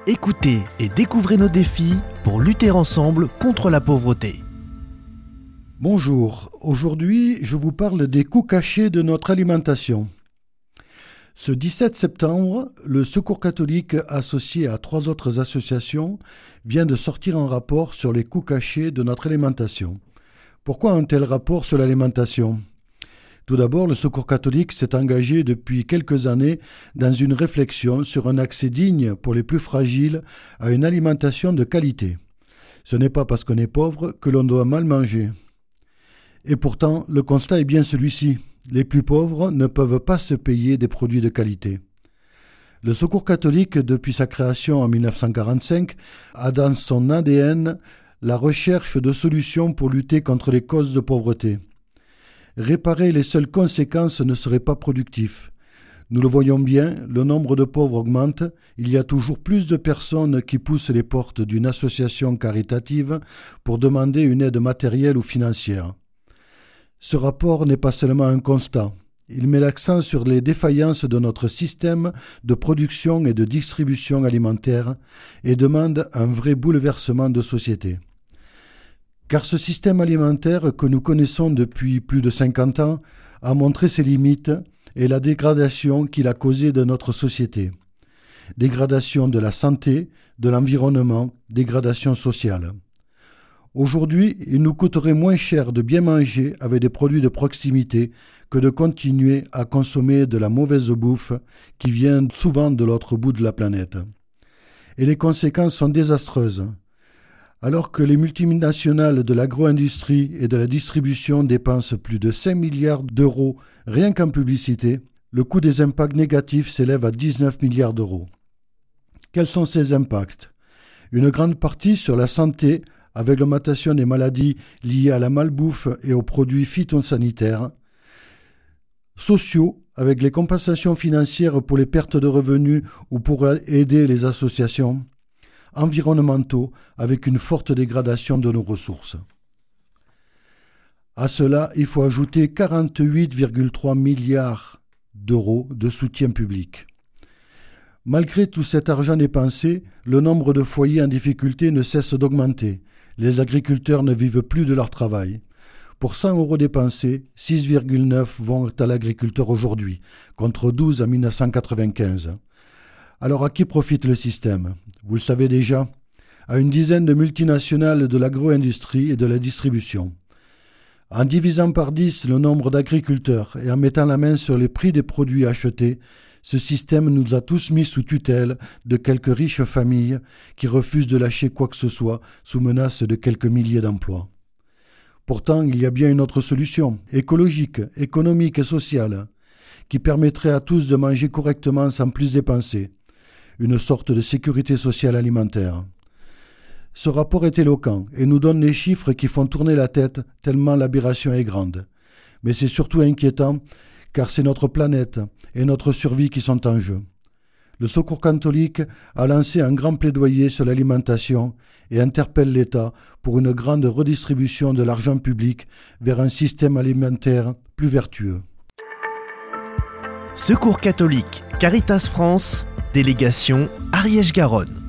Écoutez et découvrez nos défis pour lutter ensemble contre la pauvreté. Bonjour, aujourd'hui je vous parle des coûts cachés de notre alimentation. Ce 17 septembre, le Secours catholique, associé à 3 autres associations, vient de sortir un rapport sur les coûts cachés de notre alimentation. Pourquoi un tel rapport sur l'alimentation ? Tout d'abord, le Secours catholique s'est engagé depuis quelques années dans une réflexion sur un accès digne pour les plus fragiles à une alimentation de qualité. Ce n'est pas parce qu'on est pauvre que l'on doit mal manger. Et pourtant, le constat est bien celui-ci. Les plus pauvres ne peuvent pas se payer des produits de qualité. Le Secours catholique, depuis sa création en 1945, a dans son ADN la recherche de solutions pour lutter contre les causes de pauvreté. Réparer les seules conséquences ne serait pas productif. Nous le voyons bien, le nombre de pauvres augmente, il y a toujours plus de personnes qui poussent les portes d'une association caritative pour demander une aide matérielle ou financière. Ce rapport n'est pas seulement un constat, il met l'accent sur les défaillances de notre système de production et de distribution alimentaire et demande un vrai bouleversement de société. Car ce système alimentaire que nous connaissons depuis plus de 50 ans a montré ses limites et la dégradation qu'il a causée de notre société. Dégradation de la santé, de l'environnement, dégradation sociale. Aujourd'hui, il nous coûterait moins cher de bien manger avec des produits de proximité que de continuer à consommer de la mauvaise bouffe qui vient souvent de l'autre bout de la planète. Et les conséquences sont désastreuses. Alors que les multinationales de l'agro-industrie et de la distribution dépensent plus de 5 milliards d'euros rien qu'en publicité, le coût des impacts négatifs s'élève à 19 milliards d'euros. Quels sont ces impacts ? Une grande partie sur la santé, avec l'augmentation des maladies liées à la malbouffe et aux produits phytosanitaires. Sociaux, avec les compensations financières pour les pertes de revenus ou pour aider les associations. Environnementaux, avec une forte dégradation de nos ressources. À cela, il faut ajouter 48,3 milliards d'euros de soutien public. Malgré tout cet argent dépensé, le nombre de foyers en difficulté ne cesse d'augmenter. Les agriculteurs ne vivent plus de leur travail. Pour 100 euros dépensés, 6,9 vont à l'agriculteur aujourd'hui, contre 12 en 1995. Alors à qui profite le système ? Vous le savez déjà, à une dizaine de multinationales de l'agro-industrie et de la distribution. En divisant par 10 le nombre d'agriculteurs et en mettant la main sur les prix des produits achetés, ce système nous a tous mis sous tutelle de quelques riches familles qui refusent de lâcher quoi que ce soit sous menace de quelques milliers d'emplois. Pourtant, il y a bien une autre solution, écologique, économique et sociale, qui permettrait à tous de manger correctement sans plus dépenser. Une sorte de sécurité sociale alimentaire. Ce rapport est éloquent et nous donne les chiffres qui font tourner la tête tellement l'aberration est grande. Mais c'est surtout inquiétant car c'est notre planète et notre survie qui sont en jeu. Le Secours catholique a lancé un grand plaidoyer sur l'alimentation et interpelle l'État pour une grande redistribution de l'argent public vers un système alimentaire plus vertueux. Secours catholique, Caritas France, délégation Ariège-Garonne.